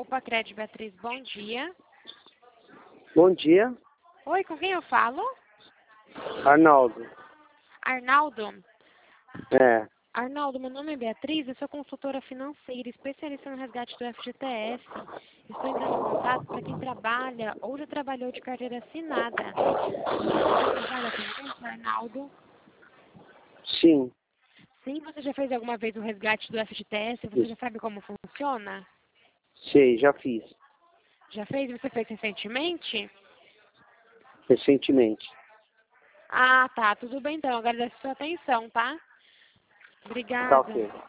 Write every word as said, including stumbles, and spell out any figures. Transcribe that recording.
Poupa Crédito Beatriz, bom dia. Bom dia, Oi, com quem eu falo? Arnaldo. Arnaldo. É, Arnaldo, meu nome é Beatriz, eu sou consultora financeira, especialista no resgate do F G T S. Estou entrando em contato para quem trabalha ou já trabalhou de carteira assinada. Você trabalha com isso, Arnaldo? sim, Sim, você já fez alguma vez o resgate do F G T S? Você já sabe como funciona? sei, já fiz, Já fez? Você fez recentemente? recentemente. Ah, tá. Tudo bem então. Agradeço a sua atenção, tá? Tá Obrigada. ok.